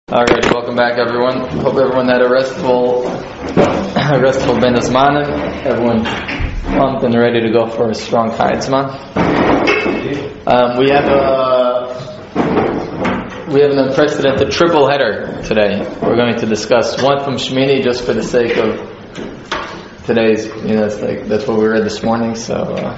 Alright, welcome back everyone. Hope everyone had a restful Ben Azmanim. Everyone pumped and ready to go for a strong Chayitzman. We have an unprecedented triple header today. We're going to discuss one from Shmini just for the sake of today's, that's what we read this morning, so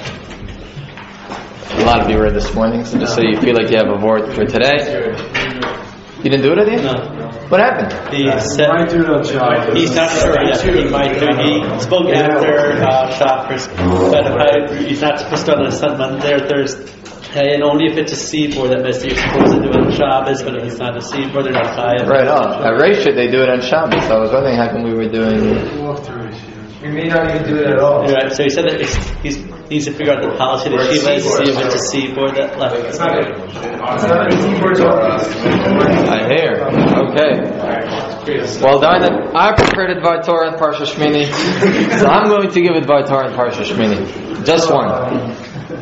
a lot of you read this morning, so just so you feel like you have a word for today. You didn't do it again? No. What happened? He said he's not sure yet. He might do. He spoke after Shabbos, but he's not supposed to understand Monday or Thursday, and only if it's a seed board that you're supposed to do it on Shabbos, but if it's not a seed board, they're not chayav. Right on. At Reisha they do it on Shabbos. So I was wondering how come we were doing. We may not even do it at all. Right. So he said that he needs to figure out the policy that she has to see if it's a seed board that left. It's not a seed board. I hear. Okay. Well done. I prefer the Dvar Torah and Parsha Shmini, so I'm going to give it Dvar Torah and Parsha Shmini. Just one on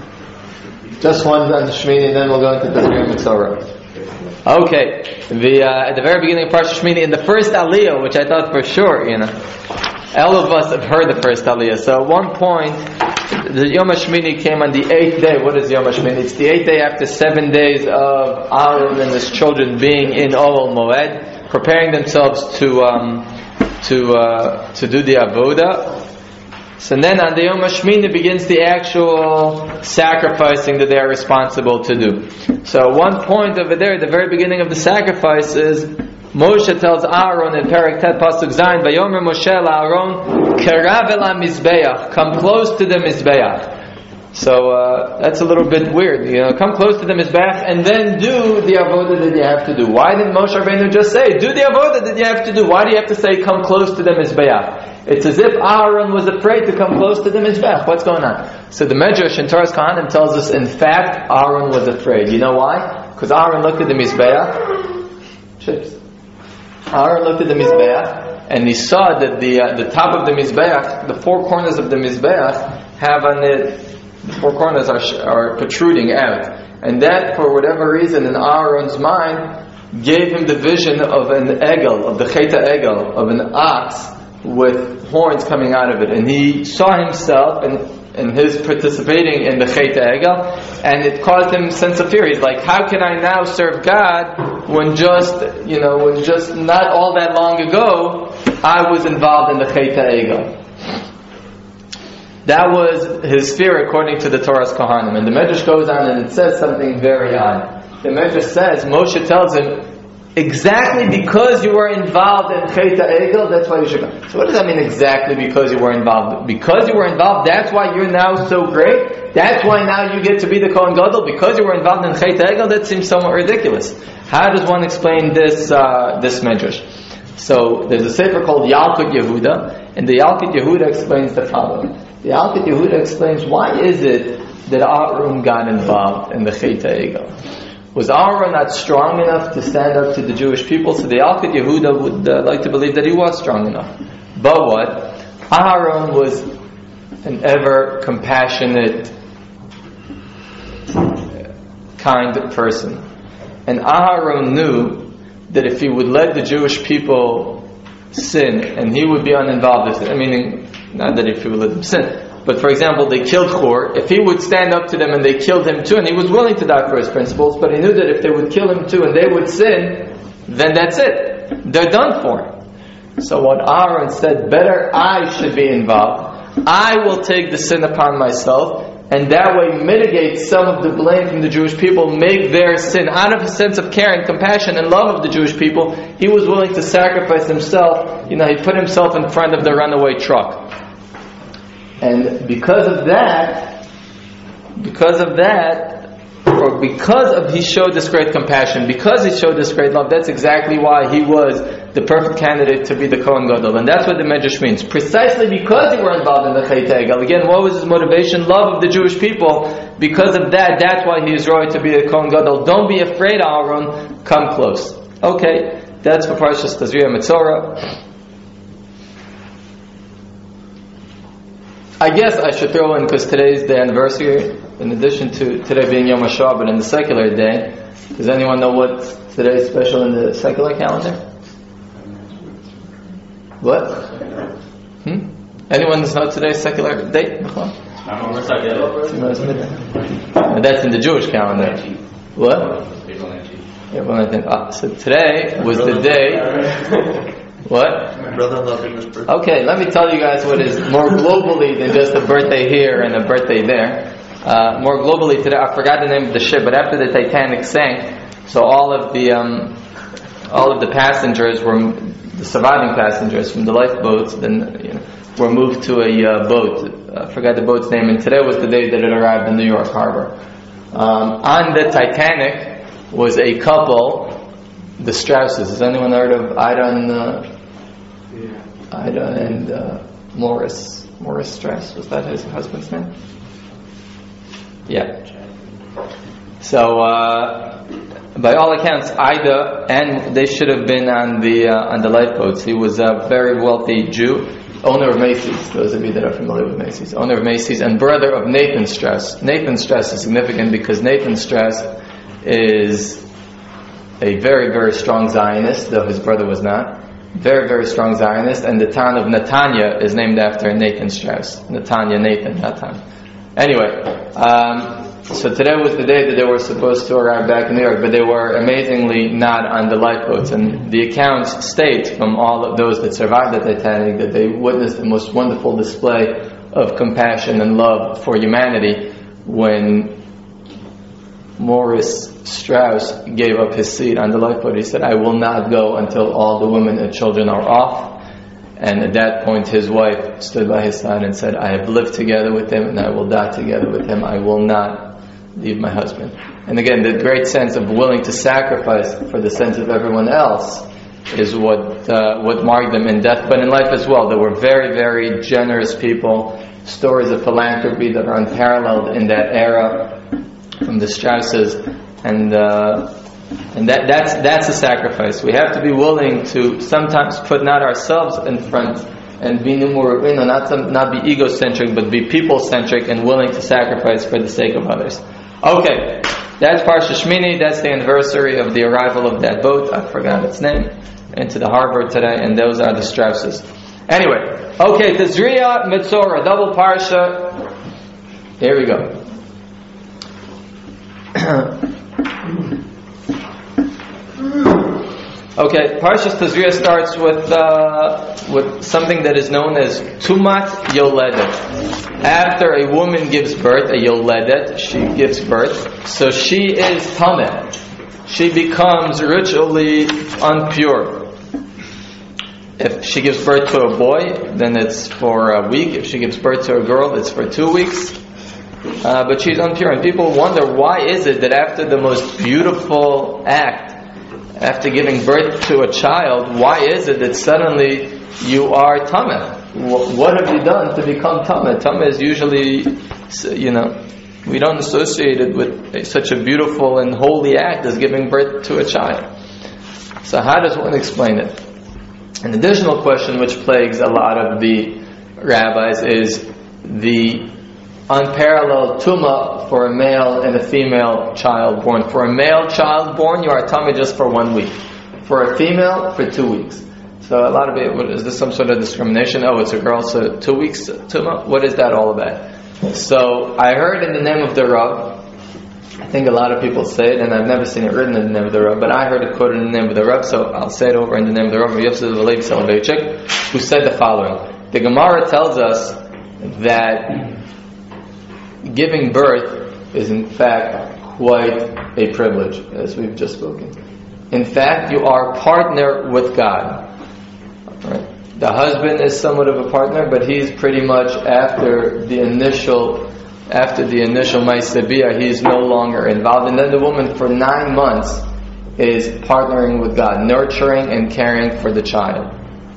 the Shmini, and then we'll go into the Tazria Mitzorah. Okay. At the very beginning of Parsha Shmini, in the first Aliyah, which I thought for sure, all of us have heard the first Aliyah. So at one point, the Yom HaShmini came on the 8th day. What is Yom HaShmini? It's the 8th day after 7 days of Aaron and his children being in Ohel Moed, preparing themselves to do the Avodah. So then on the Yom HaShmini begins the actual sacrificing that they are responsible to do. So at one point over there, at the very beginning of the sacrifice is Moshe tells Aaron in Perek Tet Pasuk Zayin, Vayomer Moshe Aaron, Kerav el HaMizbeach, come close to the Mizbeach. So that's a little bit weird, come close to the Mizbeach and then do the avodah that you have to do. Why didn't Moshe Rabbeinu just say, do the avodah that you have to do? Why do you have to say, come close to the Mizbeach? It's as if Aaron was afraid to come close to the Mizbeach. What's going on? So the Medrash in Toras Kohanim tells us, in fact, Aaron was afraid. You know why? Because Aaron looked at the Mizbeach. Aaron looked at the Mizbeach and he saw that the top of the Mizbeach, the four corners of the Mizbeach have on it, the four corners are protruding out. And that, for whatever reason, in Aaron's mind, gave him the vision of an egel, of the cheta egel, of an ox with horns coming out of it. And he saw himself and his participating in the cheta egel, and it caused him a sense of fear. He's like, how can I now serve God when just not all that long ago I was involved in the cheta egel? That was his fear according to the Toras Kohanim. And the Medrash goes on and it says something very odd. The Medrash says, Moshe tells him, exactly because you were involved in Cheta Egel, that's why you should go. So what does that mean, exactly because you were involved? Because you were involved, that's why you're now so great? That's why now you get to be the Kohen Gadol? Because you were involved in Cheta Egel? That seems somewhat ridiculous. How does one explain this Medrash? So there's a sefer called Yalkut Yehuda, and the Yalkut Yehuda explains the following. The Yalkut Yehuda explains, why is it that Aaron got involved in the Cheta Egel? Was Aaron not strong enough to stand up to the Jewish people? So the Yalkut Yehuda would like to believe that he was strong enough. But what? Aaron was an ever compassionate, kind person. And Aaron knew that if he would let the Jewish people sin, and he would be uninvolved with it, meaning, not that if he would let them sin, but for example, they killed Chor. If he would stand up to them and they killed him too, and he was willing to die for his principles, but he knew that if they would kill him too and they would sin, then that's it. They're done for. So what Aaron said, better I should be involved. I will take the sin upon myself, and that way mitigate some of the blame from the Jewish people, make their sin. Out of a sense of care and compassion and love of the Jewish people, he was willing to sacrifice himself. He put himself in front of the runaway truck. And because of he showed this great compassion, because he showed this great love, that's exactly why he was the perfect candidate to be the Kohen Gadol. And that's what the Medrash means. Precisely because he were involved in the Cheta Egel. Again, what was his motivation? Love of the Jewish people. Because of that's why he is right to be a Kohen Gadol. Don't be afraid, Aaron. Come close. Okay, that's for Parshas Tazria Mitzorah. I guess I should throw in, because today's the anniversary, in addition to today being Yom HaShoah, but in the secular day, does anyone know what Today is special in the secular calendar? What? Anyone know today's secular date? That's in the Jewish calendar. What? So today was the day. What? Okay, let me tell you guys what is more globally than just a birthday here and a birthday there. More globally today, I forgot the name of the ship, but after the Titanic sank, so all of the passengers the surviving passengers from the lifeboats, then were moved to a boat. I forgot the boat's name, and today was the day that it arrived in New York Harbor. On the Titanic was a couple, the Strausses. Has anyone heard of Ida and Morris Strauss? Was that his husband's name? Yeah. So, by all accounts, Ida, and they should have been on the lifeboats. He was a very wealthy Jew, owner of Macy's. Those of you that are familiar with Macy's, owner of Macy's, and brother of Nathan Strauss. Nathan Strauss is significant because Nathan Strauss is a very, very strong Zionist, though his brother was not. Very, very strong Zionist, and the town of Netanya is named after Nathan Strauss. Nathan. Anyway, so today was the day that they were supposed to arrive back in New York, but they were amazingly not on the lifeboats. And the accounts state from all of those that survived the Titanic that they witnessed the most wonderful display of compassion and love for humanity when Morris Strauss gave up his seat on the lifeboat. He said, "I will not go until all the women and children are off." And at that point his wife stood by his side and said, "I have lived together with him and I will die together with him. I will not leave my husband." And again, the great sense of willing to sacrifice for the sense of everyone else is what marked them in death, but in life as well. They were very, very generous people. Stories of philanthropy that are unparalleled in that era from the Strausses, and that's a sacrifice. We have to be willing to sometimes put not ourselves in front and be not be egocentric, but be people-centric and willing to sacrifice for the sake of others. Okay, that's Parsha Shmini. That's the anniversary of the arrival of that boat. I forgot its name into the harbor today, and those are the Strausses. Anyway, okay, Tazria Metzora, double Parsha. Here we go. Okay, Parshas Tazria starts with something that is known as Tumat Yoledet. After a woman gives birth, a Yoledet, she gives birth, so she is Tameh. She becomes ritually unpure. If she gives birth to a boy, then it's for a week. If she gives birth to a girl, it's for 2 weeks. But she's unpure, and people wonder, why is it that after the most beautiful act, after giving birth to a child, why is it that suddenly you are Tameh? What have you done to become Tameh? Tameh is usually, we don't associate it with such a beautiful and holy act as giving birth to a child. So how does one explain it? An additional question which plagues a lot of the rabbis is the unparalleled tumah for a male and a female child born. For a male child born, you are Tameh just for 1 week. For a female, for 2 weeks. So a lot of it, is this some sort of discrimination? Oh, it's a girl, so 2 weeks tumah? What is that all about? So I heard in the name of the Rav, I think a lot of people say it, and I've never seen it written in the name of the Rav, but I heard it quoted in the name of the Rav, so I'll say it over in the name of the Rav, Yosef Levi Soloveitchik, who said the following. The Gemara tells us that giving birth is in fact quite a privilege, as we've just spoken. In fact, you are partner with God. Right? The husband is somewhat of a partner, but he's pretty much after the initial Ma'aseh Bia, he's no longer involved. And then the woman for 9 months is partnering with God, nurturing and caring for the child.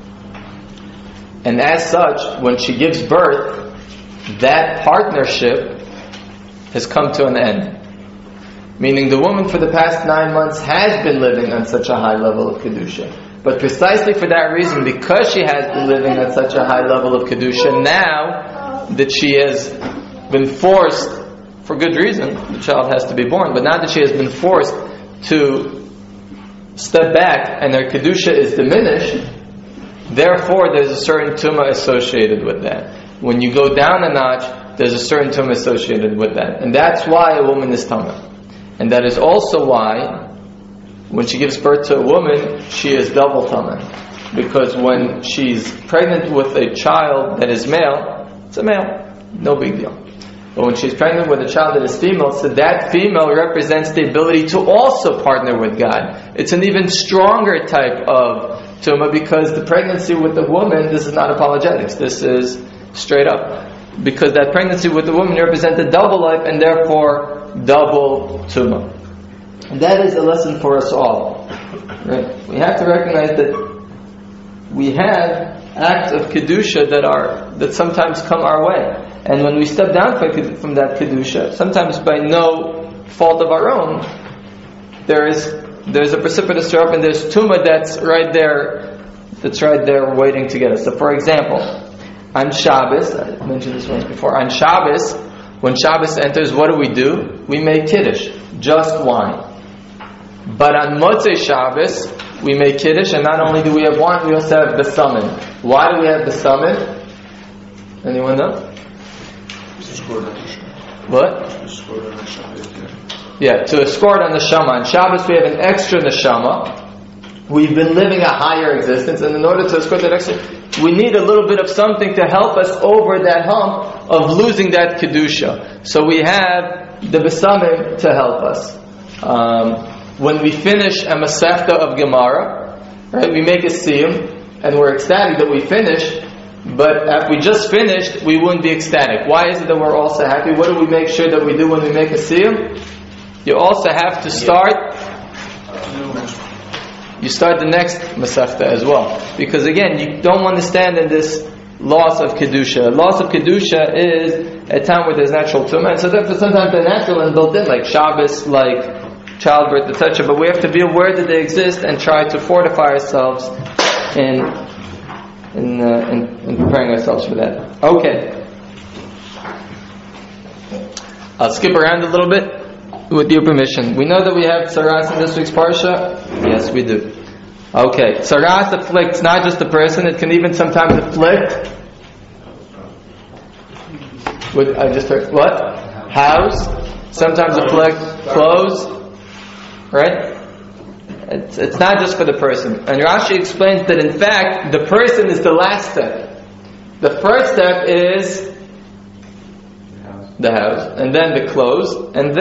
And as such, when she gives birth, that partnership has come to an end. Meaning the woman for the past 9 months has been living on such a high level of Kedusha. But precisely for that reason, because she has been living at such a high level of Kedusha, now that she has been forced, for good reason, the child has to be born, but now that she has been forced to step back and their kedusha is diminished, therefore there's a certain tumah associated with that. When you go down a notch, there's a certain tumah associated with that. And that's why a woman is tamah. And that is also why when she gives birth to a woman, she is double tamah. Because when she's pregnant with a child that is male, it's a male, no big deal. But when she's pregnant with a child that is female, so that female represents the ability to also partner with God. It's an even stronger type of tumah, because the pregnancy with the woman, this is not apologetics, this is straight up. Because that pregnancy with the woman represents a double life, and therefore double tumah. And that is a lesson for us all. Right? We have to recognize that we have acts of kedusha that sometimes come our way. And when we step down from that kedusha, sometimes by no fault of our own, there's a precipitous drop, and there's tumah that's right there waiting to get us. So for example, on Shabbos, I mentioned this once before, on Shabbos, when Shabbos enters, what do? We make kiddush, just wine. But on Motzei Shabbos, we make kiddush, and not only do we have wine, we also have besamim. Why do we have besamim? Anyone know? What? Yeah, to escort on the neshama. On Shabbos we have an extra neshama. We've been living a higher existence, and in order to escort that extra, we need a little bit of something to help us over that hump of losing that kedusha. So we have the besamim to help us. When we finish a masechta of Gemara, right, we make a siyum, and we're ecstatic that we finished. But if we just finished, we wouldn't be ecstatic. Why is it that we're also happy? What do we make sure that we do when we make a siyum? You also have to start. You start the next masechta as well, because again, you don't want to stand in this loss of kedusha. Loss of kedusha is a time where there's natural tumah, and so therefore sometimes they're natural and built in, like Shabbos, like childbirth, etc. But we have to be aware that they exist and try to fortify ourselves in preparing ourselves for that. Okay. I'll skip around a little bit with your permission. We know that we have tsaras in this week's parsha. Yes, we do. Okay. Tsaras afflicts not just the person, it can even sometimes afflict with, I just heard, what? House. Sometimes afflict clothes. Right? It's not just for the person. And Rashi explains that in fact, the person is the last step. The first step is the house, and then the clothes,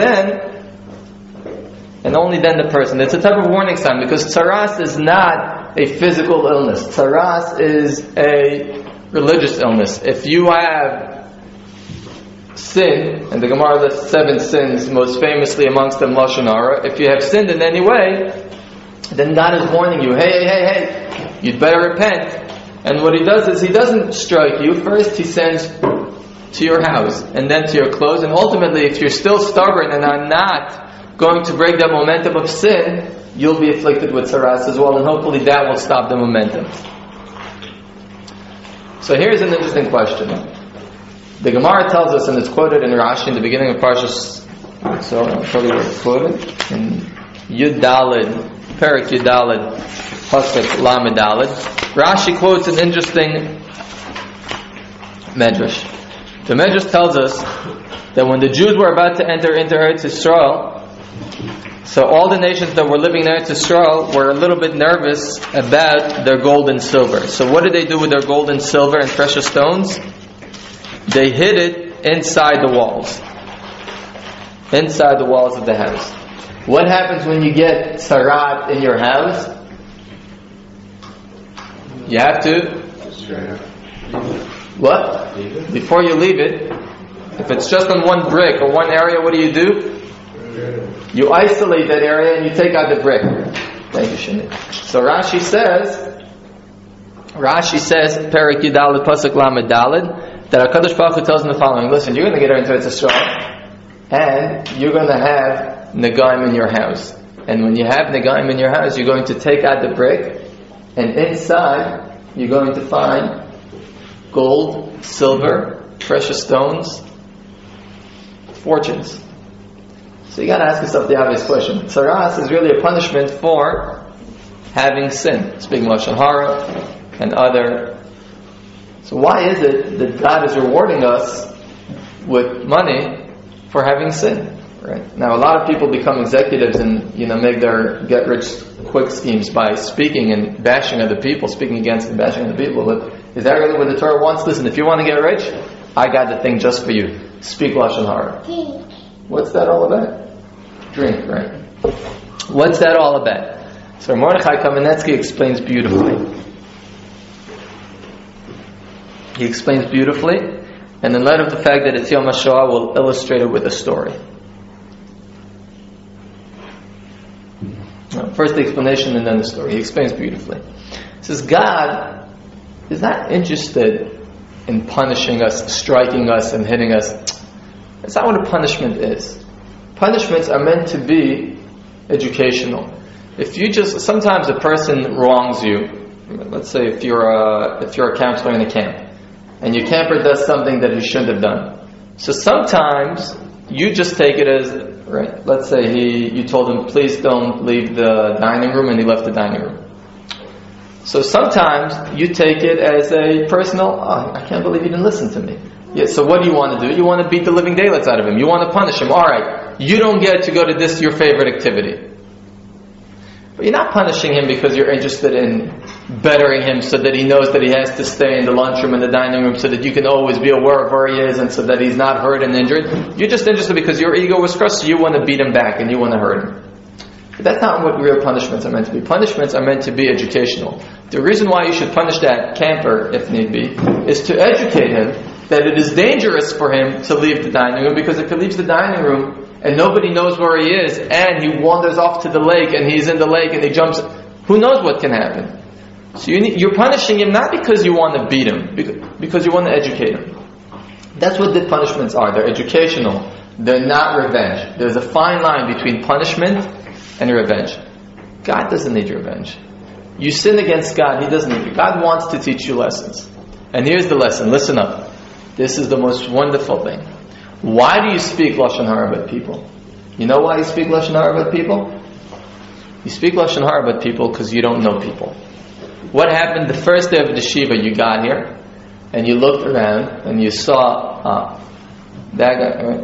and only then the person. It's a type of warning sign, because tsaras is not a physical illness. Tsaras is a religious illness. If you have sin, and the Gemara lists 7 sins, most famously amongst them Lashon Hara, if you have sinned in any way, then God is warning you, hey, you'd better repent. And what He does is He doesn't strike you. First He sends to your house, and then to your clothes, and ultimately if you're still stubborn and are not going to break that momentum of sin, you'll be afflicted with tsaras as well, and hopefully that will stop the momentum. So here's an interesting question. The Gemara tells us, and it's quoted in Rashi in the beginning of Parshas, so I'll tell you where it's quoted, in Yud Daled, Perik Yud Daled, Pasuk Lamed Daled. Rashi quotes an interesting medrash. The medrash tells us that when the Jews were about to enter into Eretz Yisrael, so all the nations that were living in Eretz Yisrael were a little bit nervous about their gold and silver. So what did they do with their gold and silver and precious stones? They hid it inside the walls. Inside the walls of the house. What happens when you get tsarat in your house? You have to... What? Before you leave it, if it's just on one brick or one area, what do? You isolate that area and you take out the brick. Thank you, Shani. So Rashi says, Perik Yud Daled Pasuk Lamed Daled, that HaKadosh Baruch Hu tells him the following: listen, you're going to get into Eretz Yisrael, and you're going to have negaim in your house. And when you have negaim in your house, you're going to take out the brick, and inside you're going to find gold, silver, precious stones, fortunes. So you got to ask yourself the obvious question. Tsaras is really a punishment for having sin, speaking Lashon Hara and other. So why is it that God is rewarding us with money for having sin? Right? Now, a lot of people become executives and make their get-rich-quick schemes by speaking and bashing other people, speaking against and bashing other people. But is that really what the Torah wants? Listen, if you want to get rich, I got the thing just for you. Speak Lashon Hara. What's that all about? Drink, right? What's that all about? So Mordechai Kamenetsky explains beautifully. He explains beautifully, and in light of the fact that it's Yom HaShoah, we'll illustrate it with a story. First the explanation and then the story. He explains beautifully. He says, God is not interested in punishing us, striking us, and hitting us. That's not what a punishment is. Punishments are meant to be educational. Sometimes a person wrongs you. Let's say if you're a counselor in a camp, and your camper does something that he shouldn't have done. So sometimes you just take it as, right? Let's say you told him, please don't leave the dining room, and he left the dining room. So sometimes you take it as a personal, I can't believe you didn't listen to me. Yeah, so what do you want to do? You want to beat the living daylights out of him. You want to punish him. Alright, you don't get to go to this, your favorite activity. But you're not punishing him because you're interested in bettering him so that he knows that he has to stay in the lunchroom and the dining room so that you can always be aware of where he is and so that he's not hurt and injured. You're just interested because your ego was crushed, so you want to beat him back and you want to hurt him. But that's not what real punishments are meant to be. Punishments are meant to be educational. The reason why you should punish that camper, if need be, is to educate him that it is dangerous for him to leave the dining room, because if he leaves the dining room and nobody knows where he is and he wanders off to the lake and he's in the lake and he jumps, who knows what can happen? So you're punishing him not because you want to beat him, because you want to educate him. That's what the punishments are. They're educational. They're not revenge. There's a fine line between punishment and revenge. God doesn't need revenge. You sin against God, He doesn't need you. God wants to teach you lessons. And here's the lesson. Listen up. This is the most wonderful thing. Why do you speak Lashon Hara about people? You know why you speak Lashon Hara about people? You speak Lashon Hara about people because you don't know people. What happened the first day of the Shiva? You got here and you looked around and you saw that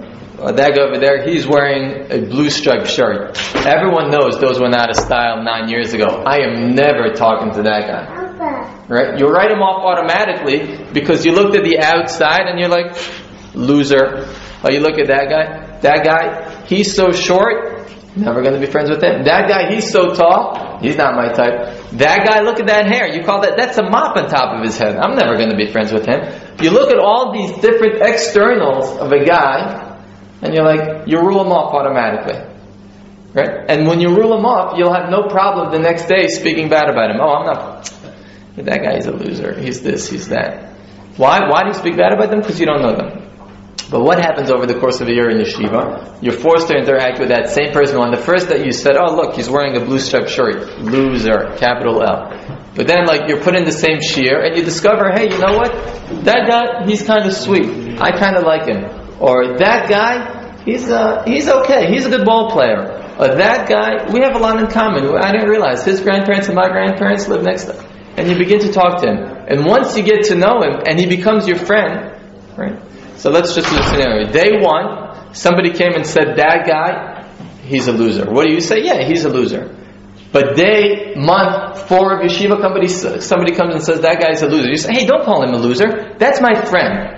guy over there, he's wearing a blue striped shirt. Everyone knows those went out of style 9 years ago. I am never talking to that guy. Right? You write him off automatically because you looked at the outside and you're like, loser. Or you look at that guy, he's so short, never going to be friends with him. That guy, he's so tall, he's not my type. That guy, look at that hair, you call that's a mop on top of his head. I'm never going to be friends with him. You look at all these different externals of a guy, and you're like, you rule him off automatically. Right? And when you rule him off, you'll have no problem the next day speaking bad about him. I'm not, that guy is a loser. He's this, he's that. Why do you speak bad about them? Because you don't know them. But what happens over the course of a year in yeshiva? You're forced to interact with that same person. On the first day you said, oh look, he's wearing a blue striped shirt. Loser, capital L. But then you're put in the same shiur and you discover, hey, you know what? That guy, he's kind of sweet. I kind of like him. Or that guy, he's okay. He's a good ball player. Or that guy, we have a lot in common. I didn't realize his grandparents and my grandparents live next to him. And you begin to talk to him. And once you get to know him and he becomes your friend, right? So let's just do a scenario. Day one, somebody came and said, that guy, he's a loser. What do you say? Yeah, he's a loser. But month 4 of yeshiva, somebody comes and says, that guy's a loser. You say, hey, don't call him a loser. That's my friend.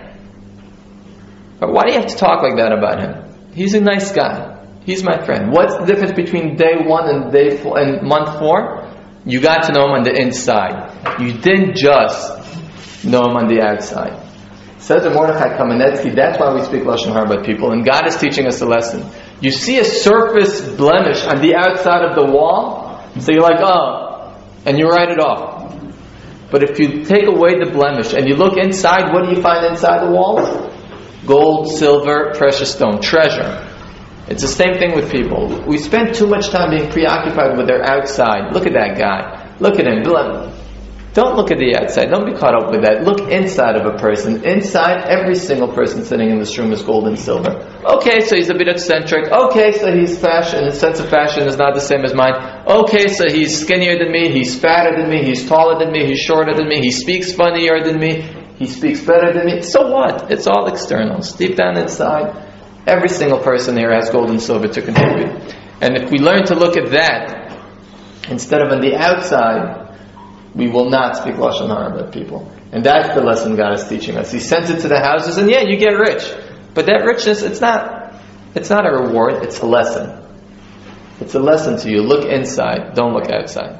But why do you have to talk like that about him? He's a nice guy. He's my friend. What's the difference between day 1 and day 4 and month 4? You got to know him on the inside. You didn't just know him on the outside. Says the Mordechai Kamenetsky, that's why we speak Lashon Hara about people, and God is teaching us a lesson. You see a surface blemish on the outside of the wall, so you're like, oh, and you write it off. But if you take away the blemish and you look inside, what do you find inside the walls? Gold, silver, precious stone, treasure. It's the same thing with people. We spend too much time being preoccupied with their outside. Look at that guy. Look at him. Don't look at the outside. Don't be caught up with that. Look inside of a person. Inside, every single person sitting in this room is gold and silver. Okay, so he's a bit eccentric. Okay, so he's fashion. His sense of fashion is not the same as mine. Okay, so he's skinnier than me. He's fatter than me. He's taller than me. He's shorter than me. He speaks funnier than me. He speaks better than me. So what? It's all external. Deep down inside, every single person here has gold and silver to contribute. And if we learn to look at that instead of on the outside, we will not speak Lashon Hara about people. And that's the lesson God is teaching us. He sends it to the houses, and yeah, you get rich. But that richness, it's not a reward, it's a lesson. It's a lesson to you. Look inside, don't look outside.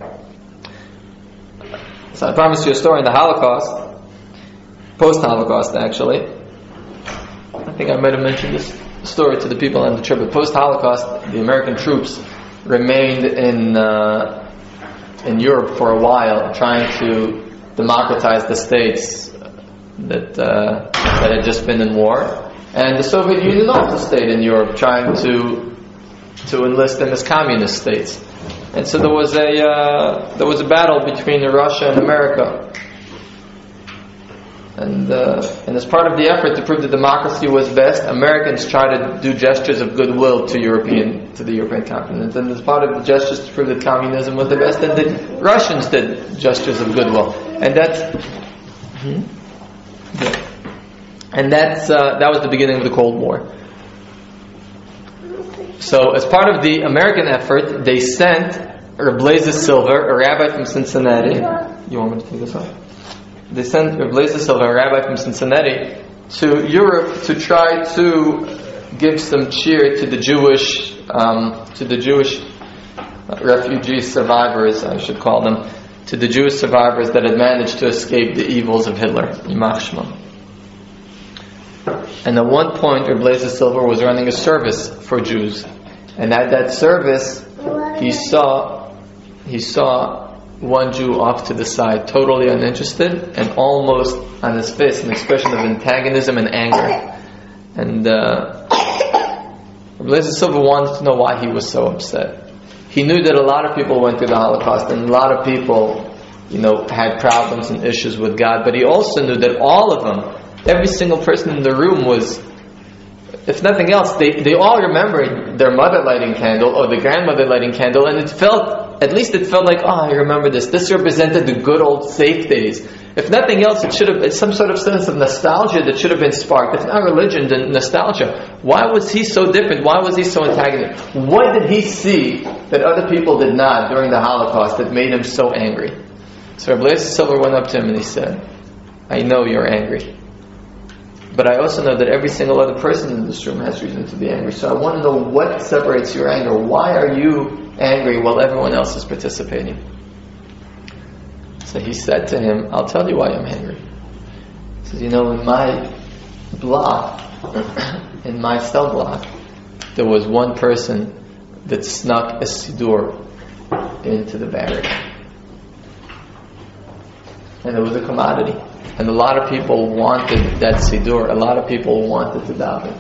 So I promised you a story in the Holocaust, post-Holocaust actually. I think I might have mentioned this story to the people on the trip. But post-Holocaust, the American troops remained in Europe for a while, trying to democratize the states that had just been in war, and the Soviet Union also stayed in Europe, trying to enlist them as communist states. And so there was a battle between Russia and America, and as part of the effort to prove that democracy was best, Americans tried to do gestures of goodwill to the European continent, and as part of the gestures to prove that communism was the best, then the Russians did gestures of goodwill, and that was the beginning of the Cold War. So, as part of the American effort, they sent Reb Lezer Silver, a rabbi from Cincinnati. You want me to take this off? They sent Reb Lezer Silver, a rabbi from Cincinnati, to Europe to try to give some cheer to the Jewish refugee survivors, I should call them, to the Jewish survivors that had managed to escape the evils of Hitler. Yimach Shmo. And at one point, Reb Lezer Silver was running a service for Jews, and at that service, he saw one Jew off to the side, totally uninterested, and almost on his face an expression of antagonism and anger. And Reb Lezer Silver wanted to know why he was so upset. He knew that a lot of people went through the Holocaust, and a lot of people, had problems and issues with God. But he also knew that all of them, every single person in the room was, if nothing else, they all remembered their mother lighting candle or the grandmother lighting candle, and it felt like, I remember this. This represented the good old safe days. If nothing else, it's some sort of sense of nostalgia that should have been sparked. If not religion, then nostalgia. Why was he so different? Why was he so antagonistic? What did he see that other people did not during the Holocaust that made him so angry? So Reb Lezer Silver went up to him and he said, I know you're angry, but I also know that every single other person in this room has reason to be angry. So I want to know what separates your anger. Why are you angry while everyone else is participating? So he said to him, I'll tell you why I'm angry. He says, in my block, in my cell block, there was one person that snuck a siddur into the barrack. And it was a commodity. And a lot of people wanted that siddur. A lot of people wanted to daven.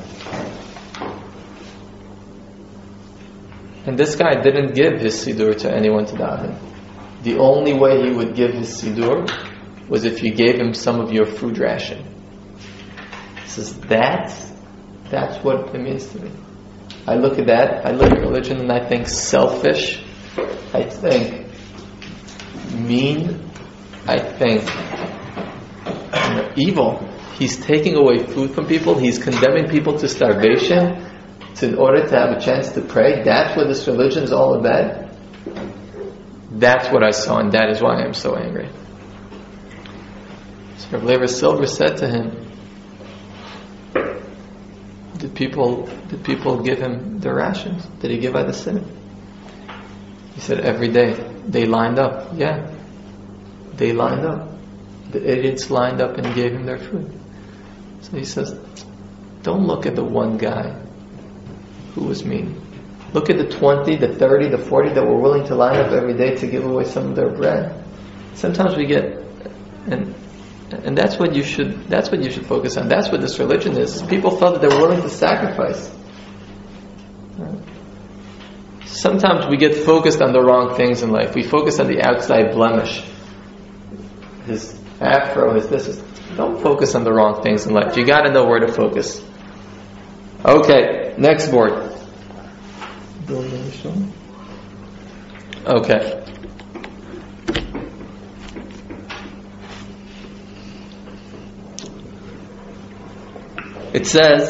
And this guy didn't give his siddur to anyone to daven. The only way he would give his siddur was if you gave him some of your food ration. He says, that's what it means to me. I look at that, I look at religion and I think selfish, I think mean, I think evil. He's taking away food from people, he's condemning people to starvation in order to have a chance to pray. That's what this religion is all about. That's what I saw, and that is why I'm so angry. So Reb Lezer Silver said to him, Did people give him their rations? Did he give out the sin? He said, every day. They lined up. Yeah. They lined up. The idiots lined up and gave him their food. So he says, don't look at the one guy who was mean. Look at the 20, the 30, the 40 that were willing to line up every day to give away some of their bread. Sometimes we get, and that's what you should focus on. That's what this religion is. People felt that they were willing to sacrifice. Sometimes we get focused on the wrong things in life. We focus on the outside blemish. his afro, his this. Don't focus on the wrong things in life. You got to know where to focus. Okay, next board. Okay. It says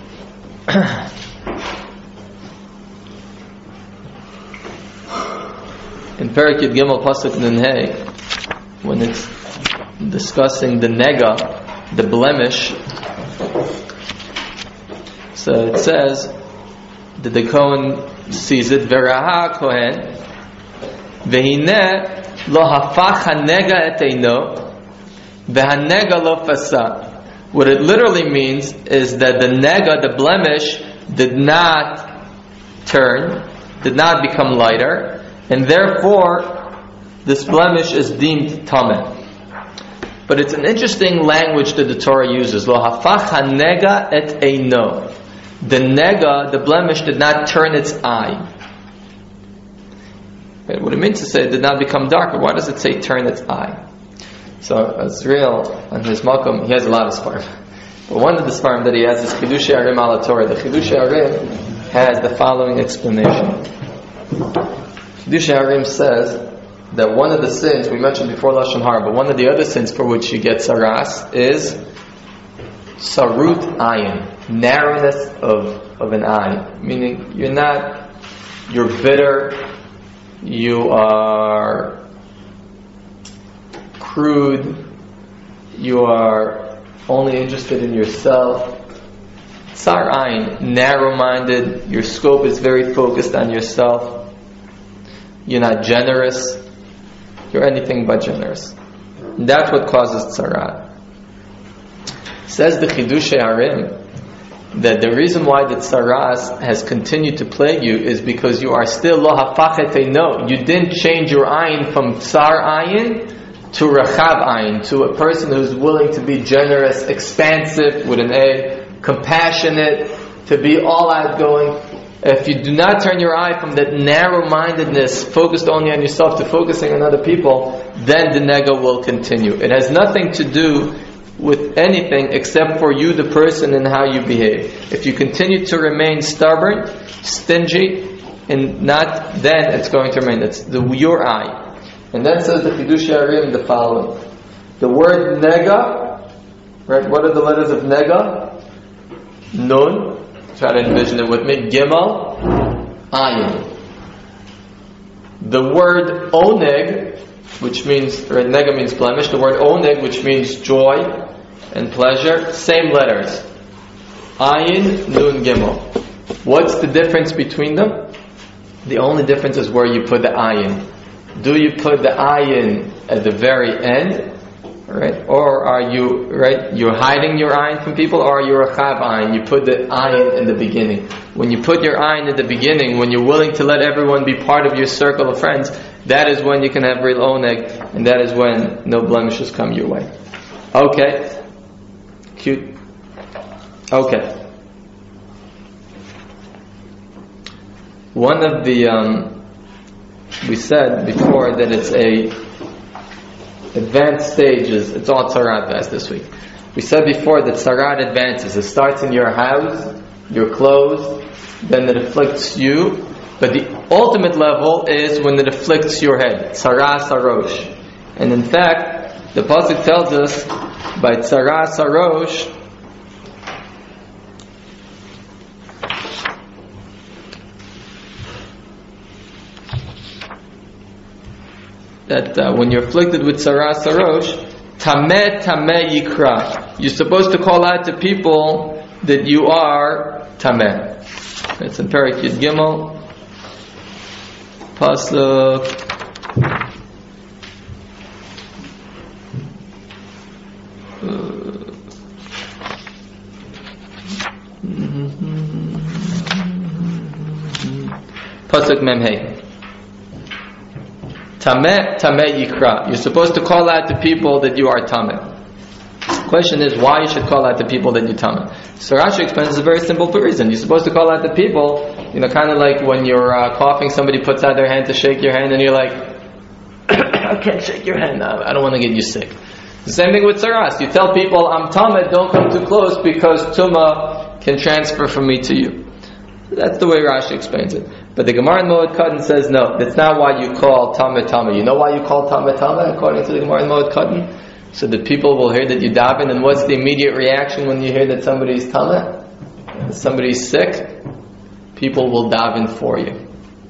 in Perek Yud Gimel Pasuk Nun Hey, when it's discussing the nega, the blemish, so it says that the Kohen sees it, V'raha Kohen, V'hineh lo hafach hanega et eino, v'hanega lo fasa. What it literally means is that the nega, the blemish, did not turn, did not become lighter, and therefore this blemish is deemed tameh. But it's an interesting language that the Torah uses. Lo hafach hanega et eino. The nega, the blemish, did not turn its eye. Okay, what it means to say it did not become darker. Why does it say turn its eye? So Azriel, on his makom, he has a lot of sparm. But one of the sparm that he has is Chidushei Arim ala Torah. The Chidushei Arim has the following explanation. Chidushei Arim says that one of the sins, we mentioned before Lashon Hara, but one of the other sins for which you get saras is sarut ayin, narrowness of an eye. Meaning you're bitter, you are crude, you are only interested in yourself. Tsar ayin, narrow-minded, your scope is very focused on yourself. You're not generous. You're anything but generous. And that's what causes tzarat. Says the Chidushei Arim that the reason why the tzaras has continued to plague you is because you are still lo hafachet eino. You didn't change your ayin from tsar ayin to rachav ayin, to a person who's willing to be generous, expansive with an A, compassionate, to be all outgoing. If you do not turn your eye from that narrow-mindedness, focused only on yourself, to focusing on other people, then the nega will continue. It has nothing to do with anything except for you, the person, and how you behave. If you continue to remain stubborn, stingy, and not, then it's going to remain. It's your eye. And then says the Chidushei Arim the following. The word nega, right? What are the letters of nega? Nun. Try to envision it with me. Gimel, ayin. The word oneg, which means, right, nega means blemish. The word oneg, which means joy and pleasure, same letters. Ayin, nun, gimel. What's the difference between them? The only difference is where you put the ayin. Do you put the ayin at the very end, right? Or are you, right, you're hiding your ayin from people, or are you a chav ayin? You put the ayin in the beginning. When you put your ayin in the beginning, when you're willing to let everyone be part of your circle of friends, that is when you can have real oneg, and that is when no blemishes come your way. Okay. Cute. Okay. One of the, we said before that it's a advanced stages. It's all tzarat fast this week. We said before that tzarat advances. It starts in your house, your clothes, then it afflicts you. But the ultimate level is when it afflicts your head. Tzara sarosh. And in fact, the pasuk tells us by tzara sarosh that when you're afflicted with tzara sarosh, tameh tameh yikra. You're supposed to call out to people that you are tameh. It's in Perek Yud Gimel, pasuk pasuk memhei. Tameh, tameh yikra. You're supposed to call out to people that you are tameh. The question is why you should call out to people that you're tameh. So Rashi explains a very simple reason. You're supposed to call out to people, kind of like when you're coughing, somebody puts out their hand to shake your hand and you're like, I can't shake your hand. I don't want to get you sick. The same thing with tzaras. You tell people, I'm tameh, don't come too close because tumah can transfer from me to you. That's the way Rashi explains it. But the Gemara in Moed Katan says, no, that's not why you call tameh tameh. You know why you call tameh tameh according to the Gemara in Moed Katan? So that people will hear that you daven, and what's the immediate reaction when you hear that somebody's tameh? Somebody's sick? People will daven for you.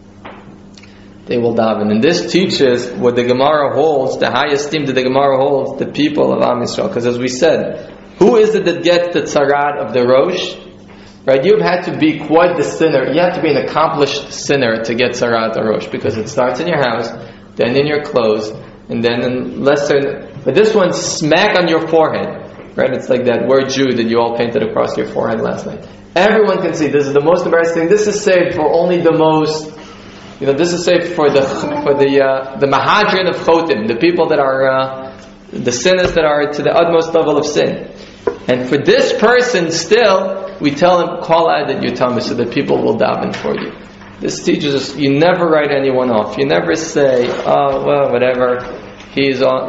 They will daven. And this teaches what the Gemara holds, the high esteem that the Gemara holds, the people of Am Yisrael. Because as we said, who is it that gets the tzarat of the Rosh? Right? You've had to be quite the sinner. You have to be an accomplished sinner to get tzarat of the Rosh, because it starts in your house, then in your clothes, and then in lesser. But this one's smack on your forehead. Right? It's like that word Jew that you all painted across your forehead last night. Everyone can see. This is the most embarrassing thing. This is saved for only the most. This is saved for the mahadrin of chotim, the people that are the sinners that are to the utmost level of sin. And for this person, still, we tell him, call out that you're tameh, so that people will daven for you. This teaches us, you never write anyone off. You never say, oh, well, whatever, he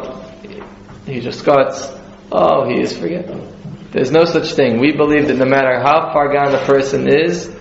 just got, oh, he is forgetful. There's no such thing. We believe that no matter how far gone the person is,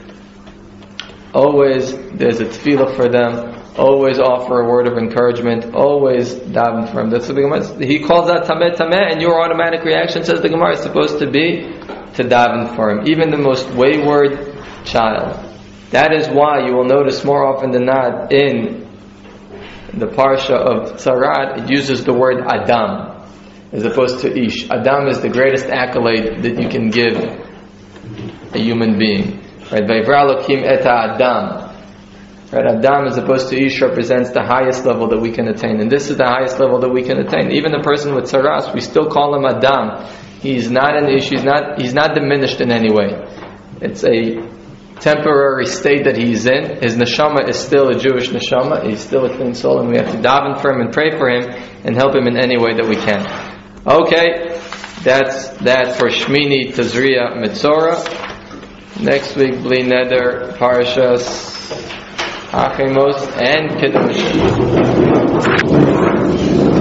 always there's a tefillah for them. Always offer a word of encouragement. Always daven for him. That's what the Gemara. He calls that tameh tameh, and your automatic reaction, says the Gemara, is supposed to be to daven for him. Even the most wayward child. That is why you will notice more often than not in the parsha of Tzarat, it uses the word Adam as opposed to Ish. Adam is the greatest accolade that you can give a human being. Right? Vayivra Elokim et Adam. Right? Adam as opposed to Ish represents the highest level that we can attain. And this is the highest level that we can attain. Even the person with Tzaras, we still call him Adam. He's not an Ish, he's not diminished in any way. It's a temporary state that he's in. His neshama is still a Jewish neshama. He's still a clean soul, and we have to daven for him and pray for him and help him in any way that we can. Okay, that's that for Shmini Tazria Metzora. Next week, Bli Neder, Parashas Achimos, and Kiddush.